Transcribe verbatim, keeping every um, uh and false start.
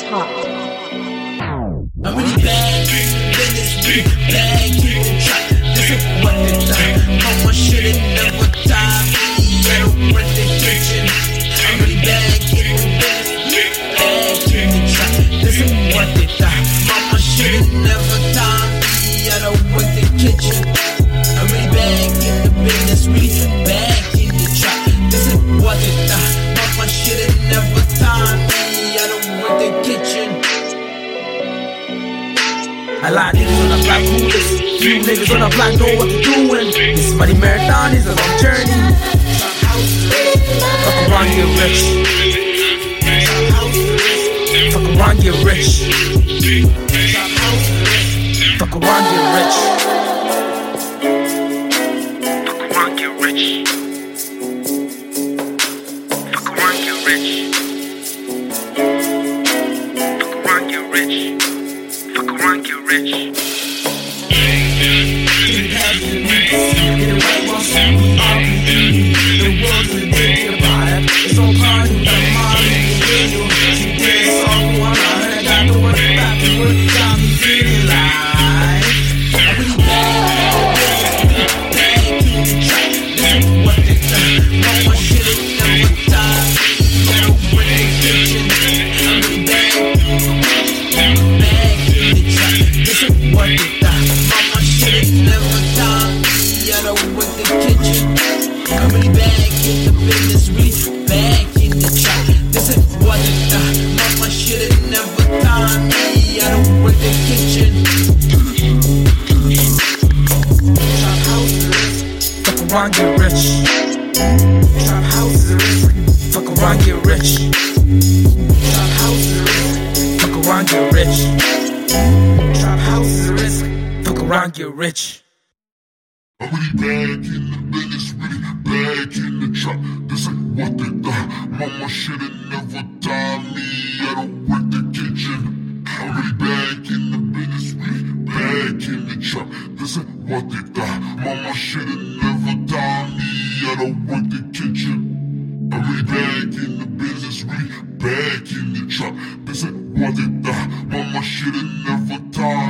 hot. I'm really bad, then it's really bad, keep the track. This is what they thought. Mama should've never tied me. I don't rent the kitchen. I'm really bad, keep the business, bad, keep the track. This is what they thought. Mama should've never tied me. I don't rent the kitchen. I'm really bad, keep the business, really bad, keep the track. This is what they thought. Mama should've never tied me. I don't rent the kitchen. A lot of niggas on the block clueless. Few niggas on the block know what they're doing. This money marathon is a long journey. Fuck around, get rich. Fuck around, get rich. Fuck around, get rich. Fuck around, get rich. Fuck around, get rich. Fuck around, get rich. Fuck around, get rich. The world's a big vibe. It's all part of the money. She did a song one night. I got to work back to work. Got me feeling like I'm really bad. Bad, keep the track. This is what they done. Mama should've never died. Never went in the kitchen. I'm really bad. Bad, keep the track. This is what they done. Mama should've never died. I don't went the kitchen. I'm really bad, get the business, really bad, get the track. This is what it done. Mama should've never tied me. I don't work the kitchen. Trap houses, fuck around, get rich. Trap houses, fuck around, get rich. Trap houses, fuck around, get rich. Trap houses, fuck around, get rich. I'm really back in the business, really back in the trap. This ain't what they thought. Mama should've never tied me. I don't work the kitchen. I'm really back in the business, really back in the trap. This ain't what they thought. Mama should've never tied me. I don't work the kitchen. I'm really back in the business, really back in the trap. This ain't what they thought. Mama should've never tied me.